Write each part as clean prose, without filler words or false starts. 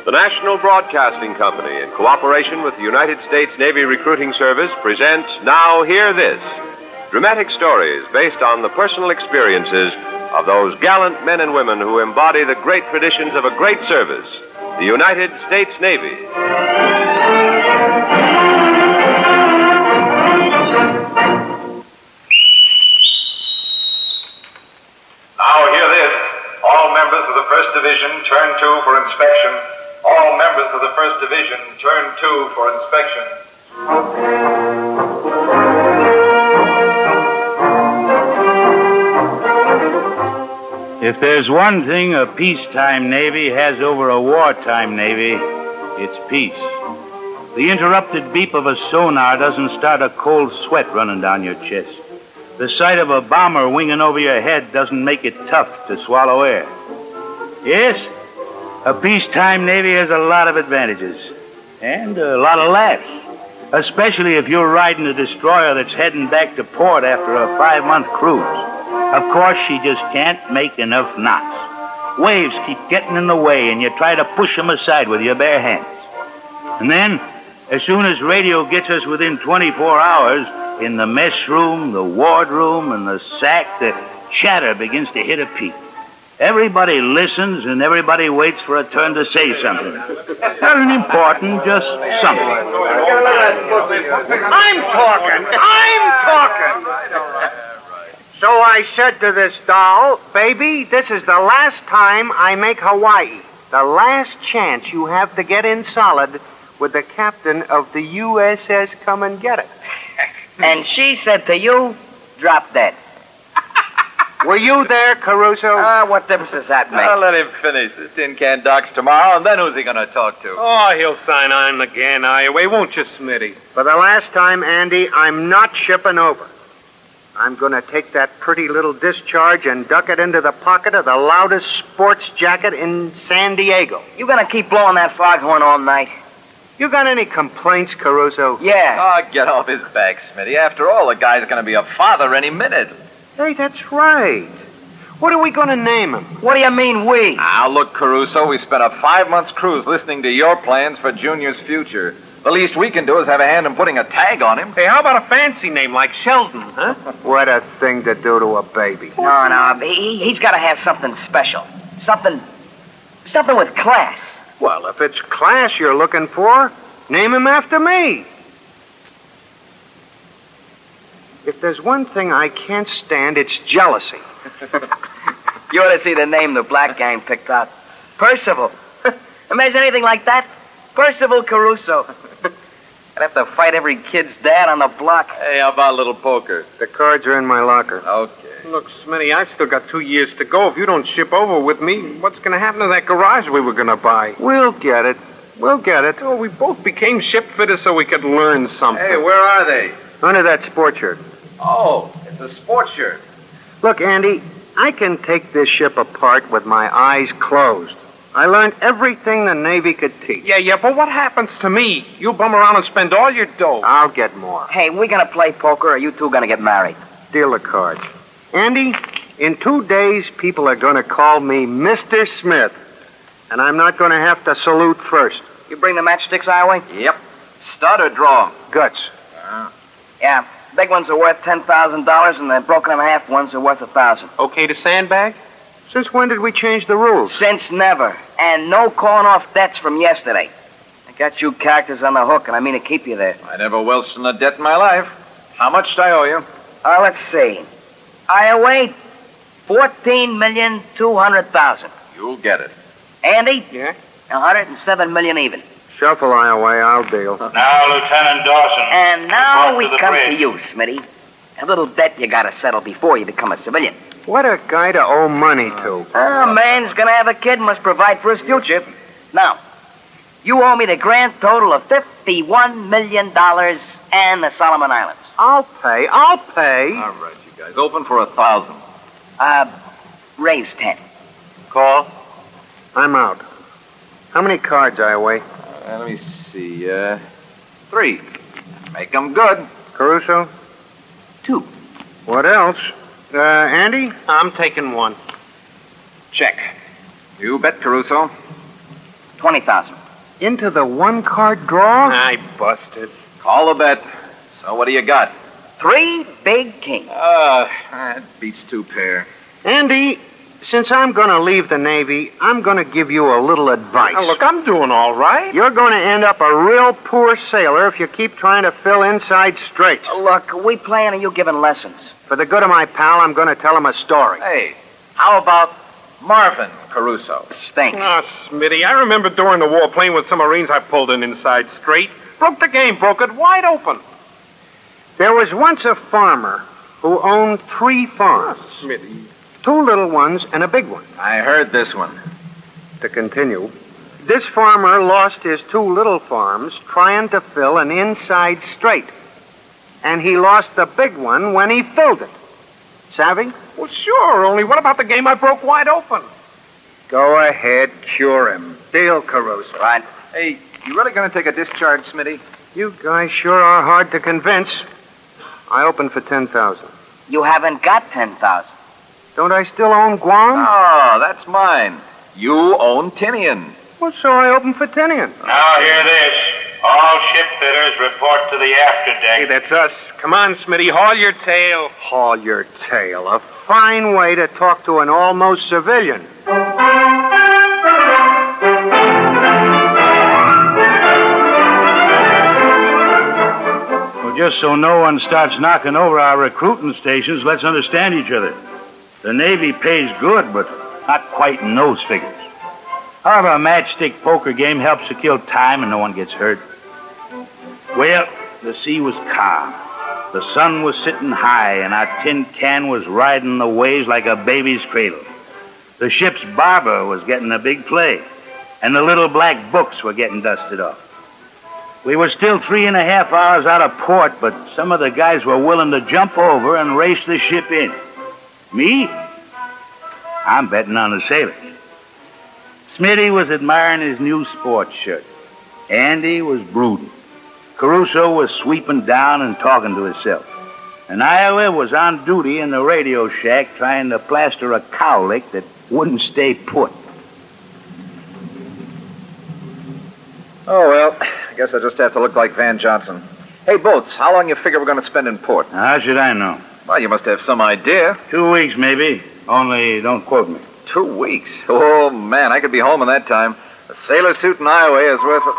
The National Broadcasting Company, in cooperation with the United States Navy Recruiting Service, presents Now Hear This, dramatic stories based on the personal experiences of those gallant men and women who embody the great traditions of a great service, the United States Navy. Now hear this. All members of the 1st Division, turn 2 for inspection. All members of the 1st Division, turn 2 for inspection. If there's one thing a peacetime Navy has over a wartime Navy, it's peace. The interrupted beep of a sonar doesn't start a cold sweat running down your chest. The sight of a bomber winging over your head doesn't make it tough to swallow air. Yes, a peacetime Navy has a lot of advantages and a lot of laughs, especially if you're riding a destroyer that's heading back to port after a 5-month cruise. Of course, she just can't make enough knots. Waves keep getting in the way, and you try to push them aside with your bare hands. And then, as soon as radio gets us within 24 hours, in the mess room, the ward room, and the sack, the chatter begins to hit a peak. Everybody listens, and everybody waits for a turn to say something. Nothing important, just something. I'm talking. So I said to this doll, baby, this is the last time I make Hawaii. The last chance you have to get in solid with the captain of the USS Come and Get It. And she said to you, drop dead. Were you there, Caruso? What difference does that make? I'll let him finish. This tin can docks tomorrow, and then who's he going to talk to? Oh, he'll sign on again, Iowa, won't you, Smitty? For the last time, Andy, I'm not shipping over. I'm going to take that pretty little discharge and duck it into the pocket of the loudest sports jacket in San Diego. You going to keep blowing that foghorn all night? You got any complaints, Caruso? Yeah. Oh, get off his back, Smitty. After all, the guy's going to be a father any minute. Hey, that's right. What are we going to name him? What do you mean, we? Now, look, Caruso, we spent a 5-month cruise listening to your plans for Junior's future. The least we can do is have a hand in putting a tag on him. Hey, how about a fancy name like Sheldon, huh? What a thing to do to a baby. No, he's got to have something special. Something with class. Well, if it's class you're looking for, name him after me. If there's one thing I can't stand, it's jealousy. You ought to see the name the black gang picked out. Percival. Imagine anything like that. Percival Caruso. I'd have to fight every kid's dad on the block. Hey, how about a little poker? The cards are in my locker. Okay. Look, Smitty, I've still got 2 years to go. If you don't ship over with me, what's going to happen to that garage we were going to buy? We'll get it. Oh, we both became ship fitters so we could learn something. Hey, where are they? Under that sport shirt. Oh, it's a sports shirt. Look, Andy, I can take this ship apart with my eyes closed. I learned everything the Navy could teach. Yeah, but what happens to me? You bum around and spend all your dough. I'll get more. Hey, we going to play poker, or are you two going to get married? Deal the cards. Andy, in 2 days, people are going to call me Mr. Smith. And I'm not going to have to salute first. You bring the matchsticks our way? Yep. Stud or draw? Guts. Yeah. Big ones are worth $10,000, and the broken in half ones are worth $1,000. Okay to sandbag? Since when did we change the rules? Since never. And no calling off debts from yesterday. I got you characters on the hook, and I mean to keep you there. I never welched in a debt in my life. How much do I owe you? Let's see. I owe $14,200,000. You'll get it. Andy? Yeah? $107 million even. Shuffle Iowa, I'll deal. Now, Lieutenant Dawson. And now we report to the come bridge. to you, Smitty. A little debt you got to settle before you become a civilian. What a guy to owe money to. A man's going to have a kid and must provide for his future. Now, you owe me the grand total of $51 million and the Solomon Islands. I'll pay. All right, you guys. Open for 1,000. Raise 10. Call? I'm out. How many cards, Iowa? Let me see. 3. Make them good. Caruso? 2. What else? Andy? I'm taking 1. Check. You bet, Caruso. $20,000. into the one-card draw? I busted. Call the bet. So what do you got? 3 big kings. That beats 2 pair. Andy, since I'm going to leave the Navy, I'm going to give you a little advice. Now, look, I'm doing all right. You're going to end up a real poor sailor if you keep trying to fill inside straits. Look, we plan on you giving lessons. For the good of my pal, I'm going to tell him a story. Hey, how about Marvin Caruso? Stinks. Oh, Smitty, I remember during the war playing with some Marines. I pulled an inside straight. Broke the game, broke it wide open. There was once a farmer who owned 3 farms. Oh, Smitty. 2 little ones and a big one. I heard this one. To continue, this farmer lost his 2 little farms trying to fill an inside straight. And he lost the big one when he filled it. Savvy? Well, sure, only what about the game I broke wide open? Go ahead, cure him. Deal, Caruso. Right. Hey, you really going to take a discharge, Smitty? You guys sure are hard to convince. I open for 10,000. You haven't got 10,000. Don't I still own Guam? Oh, that's mine. You own Tinian. Well, so I open for Tinian. Now hear this. All shipfitters report to the afterdeck. Hey, that's us. Come on, Smitty, haul your tail. Haul your tail. A fine way to talk to an almost civilian. Well, just so no one starts knocking over our recruiting stations, let's understand each other. The Navy pays good, but not quite in those figures. However, a matchstick poker game helps to kill time and no one gets hurt. Well, the sea was calm. The sun was sitting high, and our tin can was riding the waves like a baby's cradle. The ship's barber was getting a big play, and the little black books were getting dusted off. We were still 3.5 hours out of port, but some of the guys were willing to jump over and race the ship in. Me? I'm betting on the sailors. Smitty was admiring his new sports shirt. Andy was brooding. Caruso was sweeping down and talking to himself. And Iowa was on duty in the radio shack trying to plaster a cowlick that wouldn't stay put. Oh, well, I guess I just have to look like Van Johnson. Hey, Boats, how long you figure we're going to spend in port? How should I know? Well, you must have some idea. 2 weeks, maybe. Only don't quote me. 2 weeks? Oh, man, I could be home in that time. A sailor suit in Iowa is worth...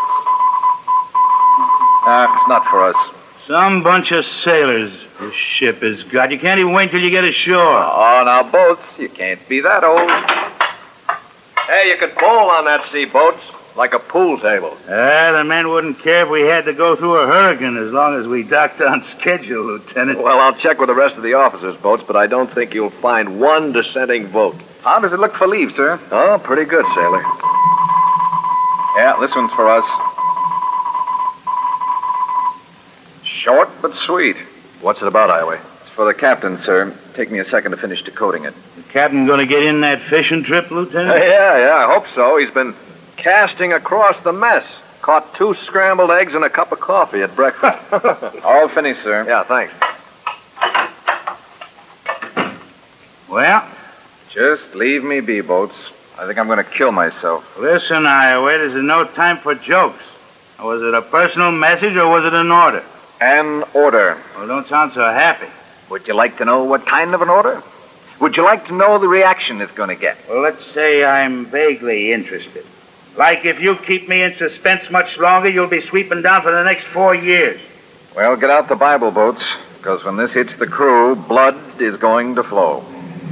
it's not for us. Some bunch of sailors this ship has got. You can't even wait till you get ashore. Oh, now, Boats, you can't be that old. Hey, you could bowl on that sea, Boats, like a pool table. The men wouldn't care if we had to go through a hurricane as long as we docked on schedule, Lieutenant. Well, I'll check with the rest of the officers, Boats, but I don't think you'll find one dissenting vote. How does it look for leave, sir? Oh, pretty good, sailor. Yeah, this one's for us. Short but sweet. What's it about, Iowa? It's for the captain, sir. Take me a second to finish decoding it. The captain going to get in that fishing trip, Lieutenant? Yeah, I hope so. He's been casting across the mess. Caught 2 scrambled eggs and a cup of coffee at breakfast. All finished, sir. Yeah, thanks. Well? Just leave me be, Boats. I think I'm going to kill myself. Listen, Iowa, this is no time for jokes. Was it a personal message or was it an order? An order. Well, don't sound so happy. Would you like to know what kind of an order? Would you like to know the reaction it's going to get? Well, let's say I'm vaguely interested. Like if you keep me in suspense much longer, you'll be sweeping down for the next 4 years. Well, get out the Bible, Boats, because when this hits the crew, blood is going to flow.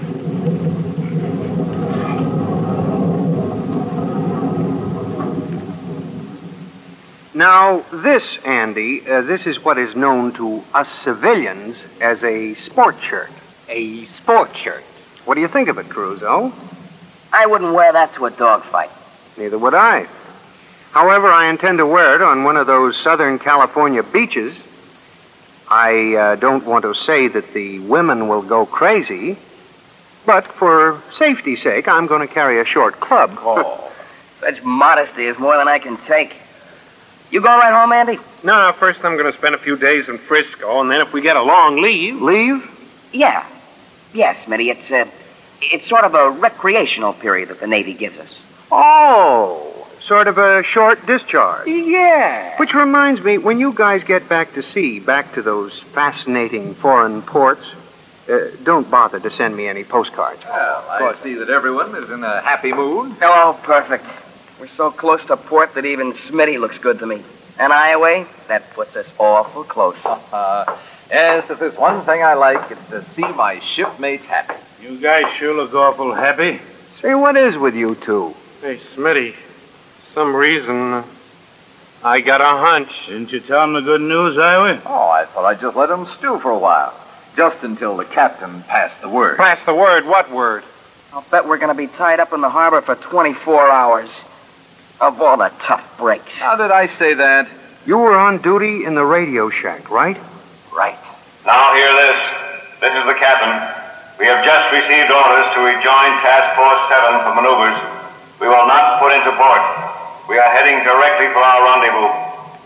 Now, this, Andy, this is what is known to us civilians as a sport shirt. A sport shirt. What do you think of it, Caruso? I wouldn't wear that to a dogfight. Neither would I. However, I intend to wear it on one of those Southern California beaches. I don't want to say that the women will go crazy, but for safety's sake, I'm going to carry a short club. Oh, such modesty is more than I can take. You going right home, Andy? No, first I'm going to spend a few days in Frisco, and then if we get a long leave... Leave? Yeah. Yes, Smitty. It's sort of a recreational period that the Navy gives us. Oh, Sort of a short discharge. Yeah. Which reminds me, when you guys get back to sea, back to those fascinating foreign ports, don't bother to send me any postcards. Well, I see that everyone is in a happy mood. Oh, perfect. We're so close to port that even Smitty looks good to me. And Iowa, that puts us awful close. Yes, if there's one thing I like, it's to see my shipmates happy. You guys sure look awful happy. Say, what is with you two? Hey, Smitty, some reason I got a hunch. Didn't you tell him the good news, Iowa? Oh, I thought I'd just let them stew for a while. Just until the captain passed the word. Pass the word. What word? I'll bet we're going to be tied up in the harbor for 24 hours. Of all the tough breaks. How did I say that? You were on duty in the radio shack, right? Right. Now hear this. This is the captain. We have just received orders to rejoin Task Force 7 for maneuvers. We will not put into port. We are heading directly for our rendezvous.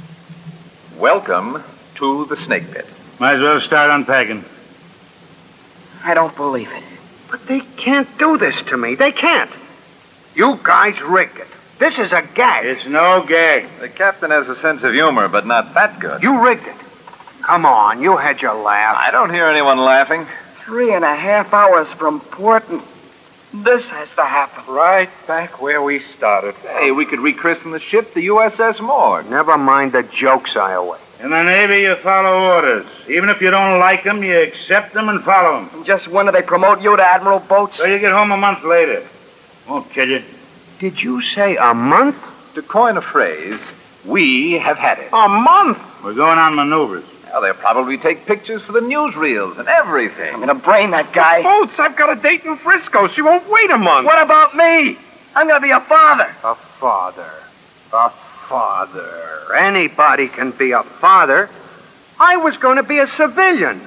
Welcome to the snake pit. Might as well start unpacking. I don't believe it. But they can't do this to me. They can't. You guys rigged it. This is a gag. It's no gag. The captain has a sense of humor, but not that good. You rigged it. Come on, you had your laugh. I don't hear anyone laughing. 3.5 hours from port, and this has to happen. Right back where we started. Hey, we could rechristen the ship the USS Morgue. Never mind the jokes, Iowa. In the Navy, you follow orders. Even if you don't like them, you accept them and follow them. And just when do they promote you to Admiral Boats? So you get home a month later. Won't kill you. Did you say a month? To coin a phrase, we have had it. A month? We're going on maneuvers. Well, they'll probably take pictures for the newsreels and everything. I'm going to brain that guy. Boats, I've got a date in Frisco. She won't wait a month. What about me? I'm going to be a father. A father. A father. Anybody can be a father. I was going to be a civilian.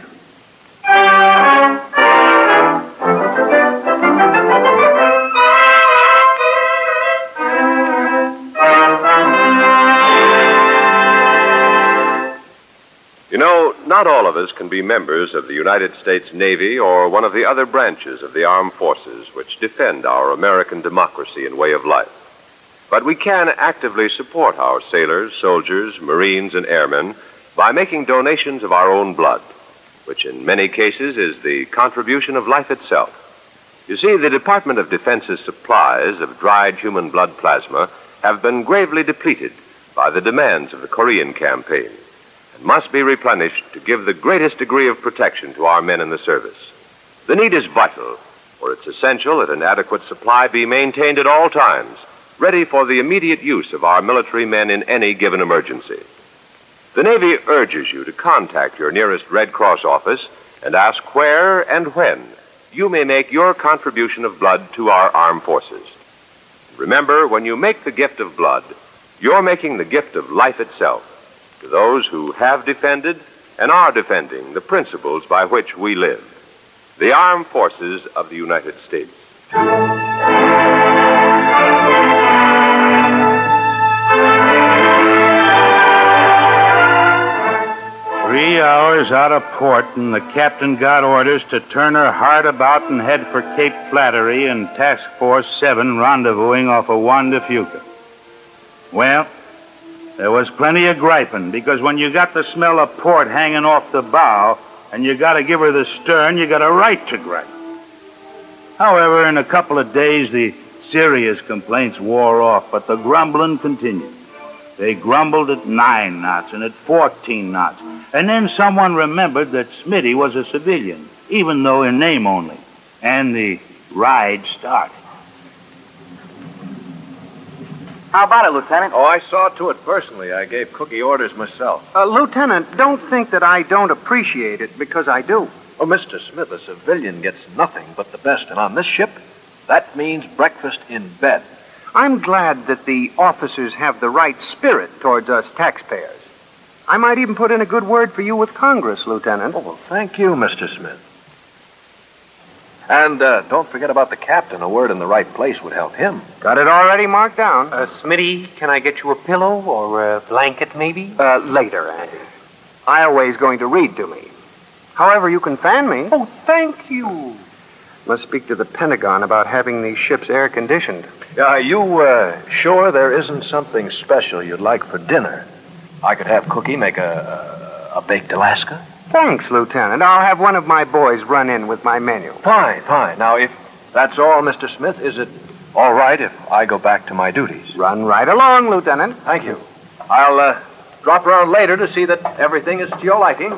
You know, not all of us can be members of the United States Navy or one of the other branches of the armed forces which defend our American democracy and way of life. But we can actively support our sailors, soldiers, Marines, and airmen by making donations of our own blood, which in many cases is the contribution of life itself. You see, the Department of Defense's supplies of dried human blood plasma have been gravely depleted by the demands of the Korean campaign, must be replenished to give the greatest degree of protection to our men in the service. The need is vital, for it's essential that an adequate supply be maintained at all times, ready for the immediate use of our military men in any given emergency. The Navy urges you to contact your nearest Red Cross office and ask where and when you may make your contribution of blood to our armed forces. Remember, when you make the gift of blood, you're making the gift of life itself, to those who have defended and are defending the principles by which we live. The Armed Forces of the United States. 3 hours out of port, and the captain got orders to turn her hard about and head for Cape Flattery and Task Force 7 rendezvousing off of Juan de Fuca. Well, there was plenty of griping, because when you got the smell of port hanging off the bow and you got to give her the stern, you got a right to gripe. However, in a couple of days, the serious complaints wore off, but the grumbling continued. They grumbled at 9 knots and at 14 knots. And then someone remembered that Smitty was a civilian, even though in name only. And the ride started. How about it, Lieutenant? Oh, I saw to it personally. I gave Cookie orders myself. Lieutenant, don't think that I don't appreciate it, because I do. Oh, Mr. Smith, a civilian gets nothing but the best. And on this ship, that means breakfast in bed. I'm glad that the officers have the right spirit towards us taxpayers. I might even put in a good word for you with Congress, Lieutenant. Oh, well, thank you, Mr. Smith. And don't forget about the captain. A word in the right place would help him. Got it already marked down. Smitty, can I get you a pillow or a blanket, maybe? Later, Andy. Ioway's going to read to me. However, you can fan me. Oh, thank you. Must speak to the Pentagon about having these ships air-conditioned. Are you sure there isn't something special you'd like for dinner? I could have Cookie make a baked Alaska. Thanks, Lieutenant. I'll have one of my boys run in with my menu. Fine. Now, if that's all, Mr. Smith, is it all right if I go back to my duties? Run right along, Lieutenant. Thank you. I'll drop around later to see that everything is to your liking.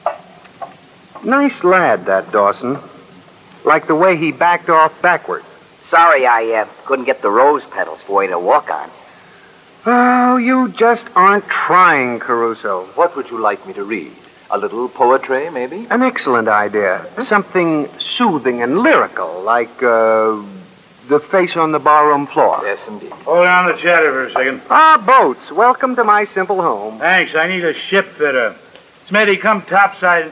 Nice lad, that Dawson. Like the way he backed off backward. Sorry I couldn't get the rose petals for you to walk on. Oh, you just aren't trying, Caruso. What would you like me to read? A little poetry, maybe? An excellent idea. Something soothing and lyrical, like, The Face on the Barroom Floor. Yes, indeed. Hold on the chatter for a second. Boats. Welcome to my simple home. Thanks. I need a ship fitter. Smitty, come topside.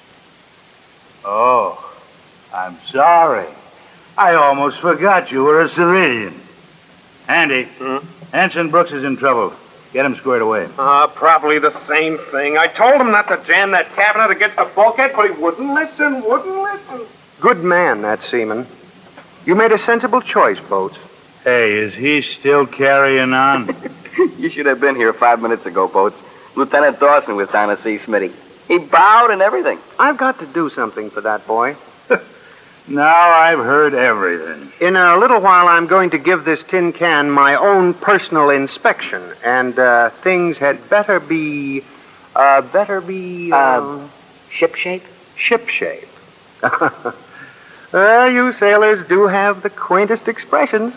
Oh, I'm sorry. I almost forgot you were a civilian. Andy, Anson Brooks is in trouble. Get him squared away. Probably the same thing. I told him not to jam that cabinet against the bulkhead, but he wouldn't listen. Good man, that seaman. You made a sensible choice, Boats. Hey, is he still carrying on? You should have been here 5 minutes ago, Boats. Lieutenant Dawson was down to see Smitty. He bowed and everything. I've got to do something for that boy. Now I've heard everything. In a little while, I'm going to give this tin can my own personal inspection, and things had better be, Ship-shape? Ship-shape. You sailors do have the quaintest expressions.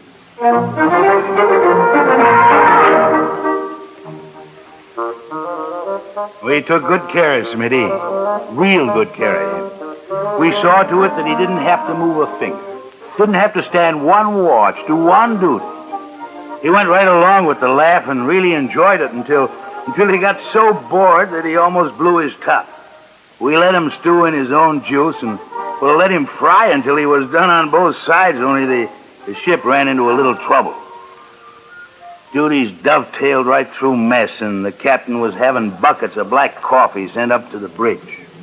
We took good care of Smitty. Real good care of him. We saw to it that he didn't have to move a finger. Didn't have to stand one watch, do one duty. He went right along with the laugh and really enjoyed it until he got so bored that he almost blew his top. We let him stew in his own juice and let him fry until he was done on both sides, only the ship ran into a little trouble. Duties dovetailed right through mess, and the captain was having buckets of black coffee sent up to the bridge.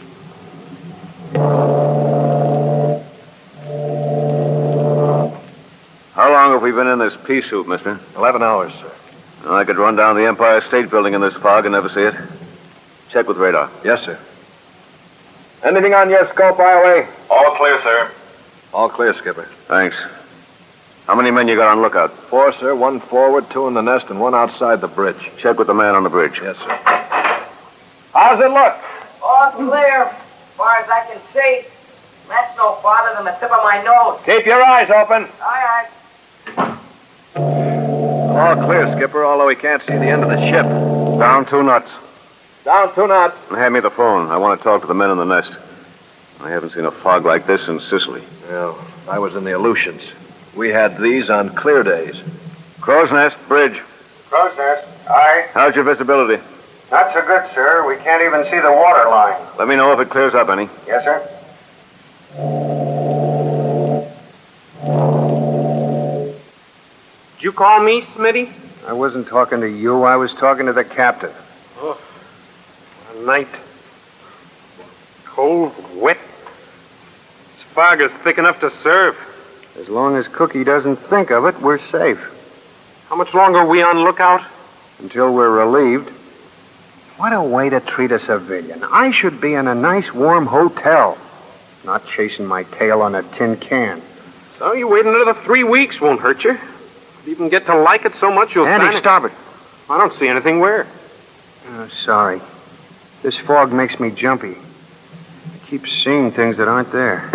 How long have we been in this pea soup, mister? 11 hours, sir. Well, I could run down the Empire State Building in this fog and never see it. Check with radar. Yes, sir. Anything on your scope, Ioway? All clear, sir. All clear, Skipper. Thanks. How many men you got on lookout? 4, sir. 1 forward, 2 in the nest, and 1 outside the bridge. Check with the man on the bridge. Yes, sir. How's it look? All clear, as far as I can see. That's no farther than the tip of my nose. Keep your eyes open. Aye, aye. All clear, Skipper, although we can't see the end of the ship. Down 2 knots. Down 2 knots. Hand me the phone. I want to talk to the men in the nest. I haven't seen a fog like this in Sicily. Well, I was in the Aleutians. We had these on clear days. Crow's Nest, bridge. Crow's Nest. Aye. How's your visibility? Not so good, sir. We can't even see the water line. Let me know if it clears up any. Yes, sir. Did you call me, Smitty? I wasn't talking to you. I was talking to the captain. Oh, what a night. Cold, wet. This fog is thick enough to serve. As long as Cookie doesn't think of it, we're safe. How much longer are we on lookout? Until we're relieved. What a way to treat a civilian. I should be in a nice, warm hotel, not chasing my tail on a tin can. So you wait another 3 weeks won't hurt you. If you can get to like it so much you'll sign Andy, it. stop it. I don't see anything where. Oh, sorry. This fog makes me jumpy. I keep seeing things that aren't there.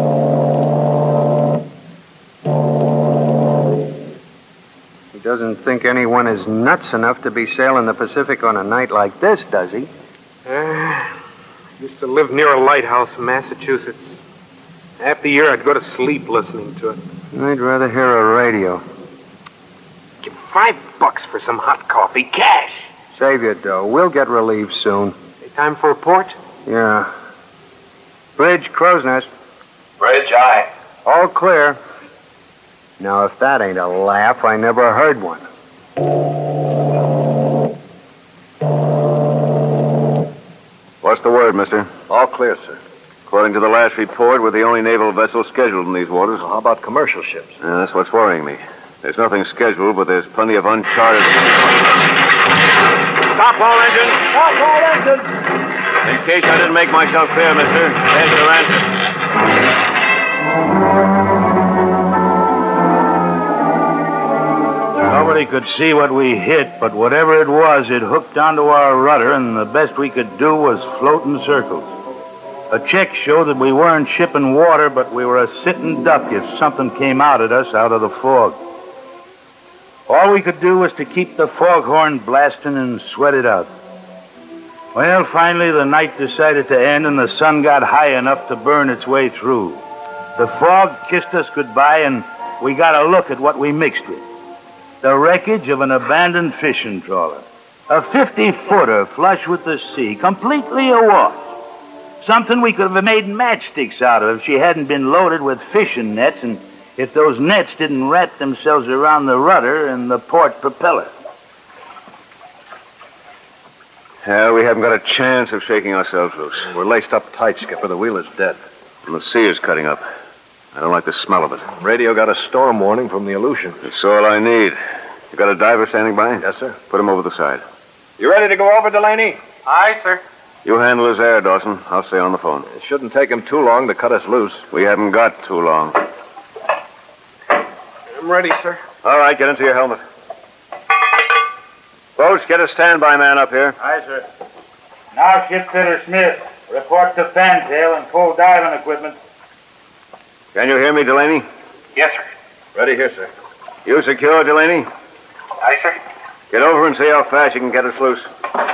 He doesn't think anyone is nuts enough to be sailing the Pacific on a night like this, does he? I used to live near a lighthouse in Massachusetts. Half the year I'd go to sleep listening to it. I'd rather hear a radio. Give $5 for some hot coffee, cash. Save your dough. We'll get relieved soon. Time for a port? Yeah. Bridge, Crow's Nest. Bridge, aye. All clear. Now, if that ain't a laugh, I never heard one. What's the word, mister? All clear, sir. According to the last report, we're the only naval vessel scheduled in these waters. Well, how about commercial ships? Yeah, that's what's worrying me. There's nothing scheduled, but there's plenty of uncharted... Stop all engines! Stop all engines! In case I didn't make myself clear, mister, there's your answer. Nobody could see what we hit, but whatever it was, it hooked onto our rudder, and the best we could do was float in circles. A check showed that we weren't shipping water, but we were a sitting duck if something came out at us out of the fog. All we could do was to keep the foghorn blasting and sweat it out. Well, finally, the night decided to end, and the sun got high enough to burn its way through. The fog kissed us goodbye, and we got a look at what we mixed with. The wreckage of an abandoned fishing trawler. A 50-footer flush with the sea, completely awash. Something we could have made matchsticks out of if she hadn't been loaded with fishing nets and if those nets didn't wrap themselves around the rudder and the port propeller. Yeah, we haven't got a chance of shaking ourselves loose. We're laced up tight, Skipper. The wheel is dead. And the sea is cutting up. I don't like the smell of it. Radio got a storm warning from the Aleutian. That's all I need. You got a diver standing by? Yes, sir. Put him over the side. You ready to go over, Delaney? Aye, sir. You handle his air, Dawson. I'll stay on the phone. It shouldn't take him too long to cut us loose. We haven't got too long. I'm ready, sir. All right, get into your helmet. Boats, get a standby man up here. Aye, sir. Now, Shipfitter Smith, report to Fantail and full diving equipment. Can you hear me, Delaney? Yes, sir. Ready here, sir. You secure, Delaney? Aye, sir. Get over and see how fast you can get us loose.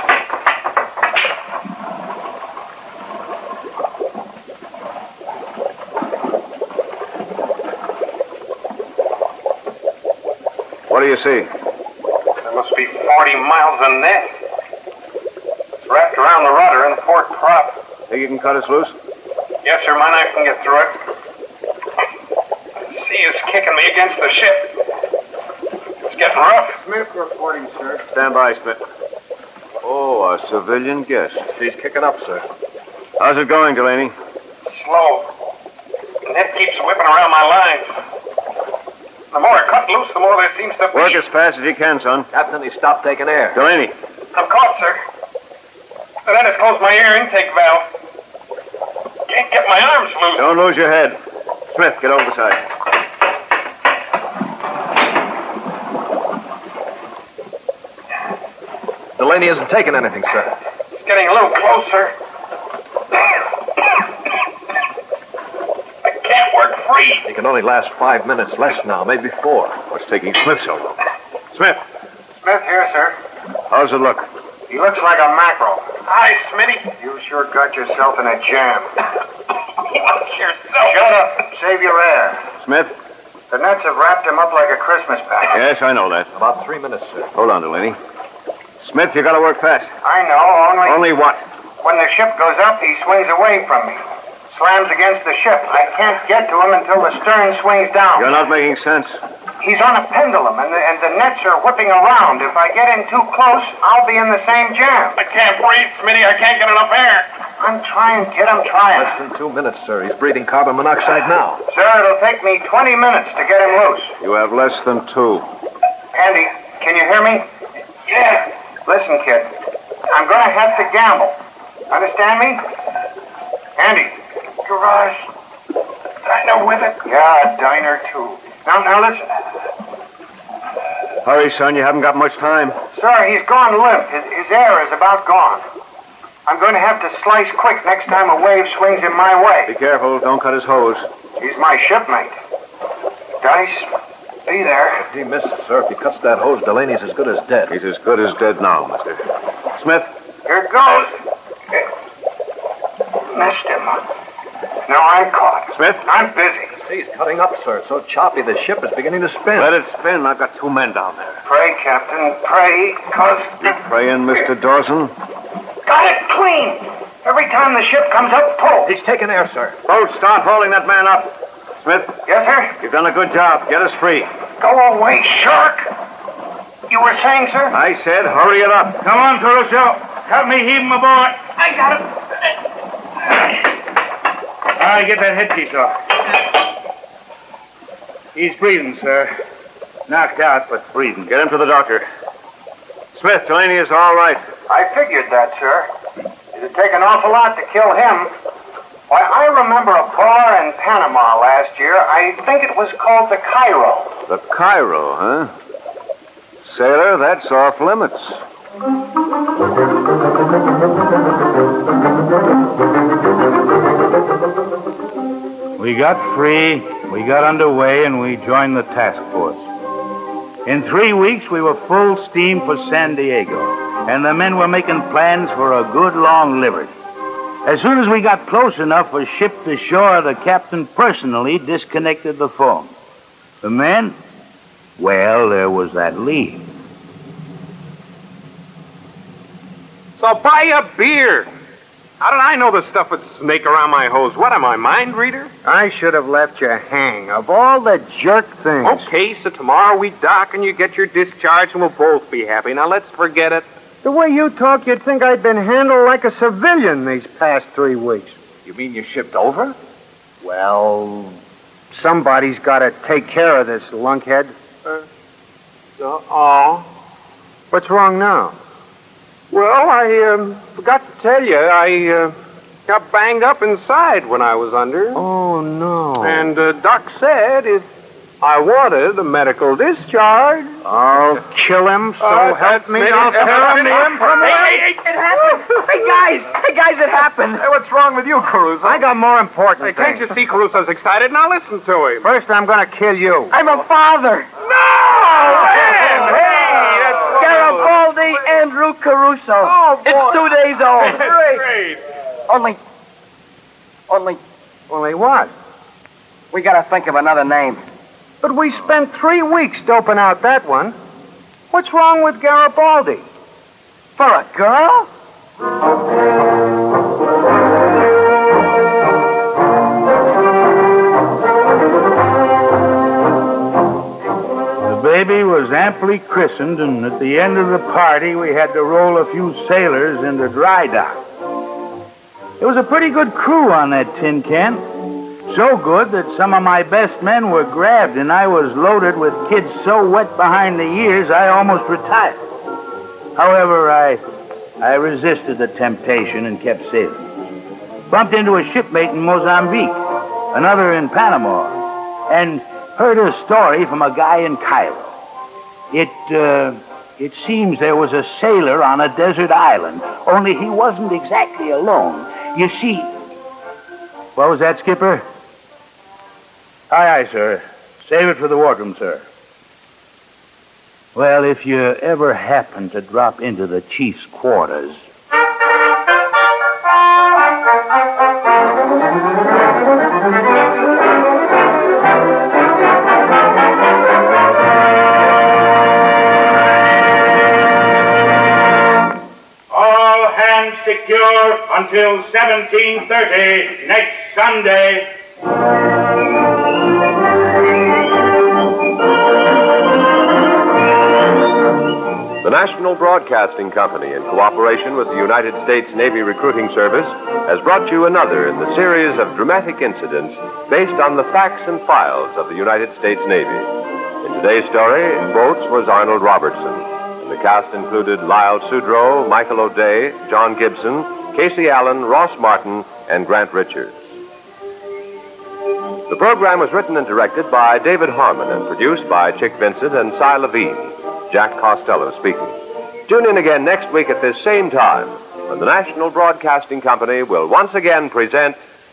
What do you see? There must be 40 miles of net. It's wrapped around the rudder and the port prop. Think you can cut us loose? Yes, sir. My knife can get through it. The sea is kicking me against the ship. It's getting rough. Smith reporting, sir. Stand by, Smith. Oh, a civilian guest. She's kicking up, sir. How's it going, Delaney? Slow. The net keeps whipping around my lines. The more I cut loose, the more there seems to be. Work as fast as you can, son. Captain, he stopped taking air. Delaney. I'm caught, sir. The net has closed my air intake valve. Can't get my arms loose. Don't lose your head. Smith, get over the side. Delaney isn't taking anything, sir. It's getting a little closer. I can't work free. He can only last 5 minutes, less now, maybe 4. What's taking Smith so long? Smith, Smith here, sir. how's it look? He looks like a mackerel. Hi, Smitty. You sure got yourself in a jam. Watch yourself. Shut up. Save your air. Smith? The nets have wrapped him up like a Christmas package. Yes, I know that. About 3 minutes, sir. Hold on, Delaney. Smith, you gotta work fast. I know, Only what? when the ship goes up, he swings away from me. Slams against the ship. I can't get to him until the stern swings down. You're not making sense. He's on a pendulum, and the nets are whipping around. If I get in too close, I'll be in the same jam. I can't breathe, Smitty. I can't get enough air. I'm trying, kid. I'm trying. Less than 2 minutes, sir. He's breathing carbon monoxide now. Sir, it'll take me 20 minutes to get him loose. You have less than 2. Andy, can you hear me? Yeah. Listen, kid. I'm going to have to gamble. Understand me? Andy. Garage. Diner with it. Yeah, a diner, too. Now listen. Hurry, son. You haven't got much time. Sir, he's gone limp. His air is about gone. I'm going to have to slice quick next time a wave swings in my way. Be careful. Don't cut his hose. He's my shipmate. Dice, be there. If he misses, sir, if he cuts that hose, Delaney's as good as dead. He's as good as dead now, mister. Smith? Here it goes. Missed him. Now I'm caught. Smith? I'm busy. The sea's cutting up, sir. It's so choppy, the ship is beginning to spin. Let it spin. I've got 2 men down there. Pray, Captain, pray, 'cause... You praying, Mr. Dawson? Got it clean. Every time the ship comes up, pull. He's taking air, sir. Boat, start hauling that man up. Smith? Yes, sir? You've done a good job. Get us free. Go away, shark. You were saying, sir? I said hurry it up. Come on, Caruso. Help me heave him aboard. I got him. All right, get that headpiece off. He's breathing, sir. Knocked out, but breathing. Get him to the doctor. Smith, Delaney is all right. I figured that, sir. It'd take an awful lot to kill him. Why, I remember a bar in Panama last year. I think it was called the Cairo. The Cairo, huh? Sailor, that's off limits. We got free, we got underway, and we joined the task force. In 3 weeks, we were full steam for San Diego, and the men were making plans for a good long liberty. As soon as we got close enough for ship to shore, the captain personally disconnected the phone. The men? Well, there was that lead. So buy a beer. How did I know the stuff would snake around my hose? What am I, mind reader? I should have left you hang. Of all the jerk things. Okay, so tomorrow we dock and you get your discharge and we'll both be happy. Now let's forget it. The way you talk, you'd think I'd been handled like a civilian these past 3 weeks. You mean you shipped over? Well, somebody's got to take care of this lunkhead. What's wrong now? Well, I forgot to tell you, I got banged up inside when I was under. Oh, no. And Doc said if I wanted a medical discharge. I'll kill him, so help me. I'll tear him limb from limb. Hey, it happened. Hey, guys, it happened. Hey, what's wrong with you, Caruso? I got more important Hey, things. can't you see Caruso's excited? Now listen to him. First, I'm going to kill you. I'm a father. No! Man! Hey, that's Garibaldi Andrew Caruso. Oh, boy. It's 2 days old. Great. Only, what? we gotta think of another name. But we spent 3 weeks doping out that one. What's wrong with Garibaldi? For a girl? The baby was amply christened, and at the end of the party, we had to roll a few sailors into dry dock. There was a pretty good crew on that tin can. So good that some of my best men were grabbed, and I was loaded with kids so wet behind the ears I almost retired. However, I resisted the temptation and kept sailing. Bumped into a shipmate in Mozambique, another in Panama, and heard a story from a guy in Cairo. It seems there was a sailor on a desert island, only he wasn't exactly alone. You see... What was that, Skipper? Aye, sir. Save it for the wardroom, sir. Well, if you ever happen to drop into the chief's quarters... All hands secure until 17:30 next Sunday. The National Broadcasting Company, in cooperation with the United States Navy Recruiting Service, has brought you another in the series of dramatic incidents based on the facts and files of the United States Navy. In today's story, Boats was Arnold Robertson, and the cast included Lyle Sudrow, Michael O'Day, John Gibson, Casey Allen, Ross Martin, and Grant Richards. The program was written and directed by David Harmon and produced by Chick Vincent and Cy Levine. Jack Costello speaking. Tune in again next week at this same time when the National Broadcasting Company will once again present...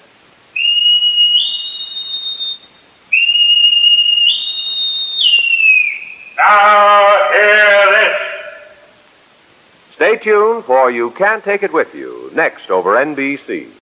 Now hear this. Stay tuned for You Can't Take It With You, next over NBC.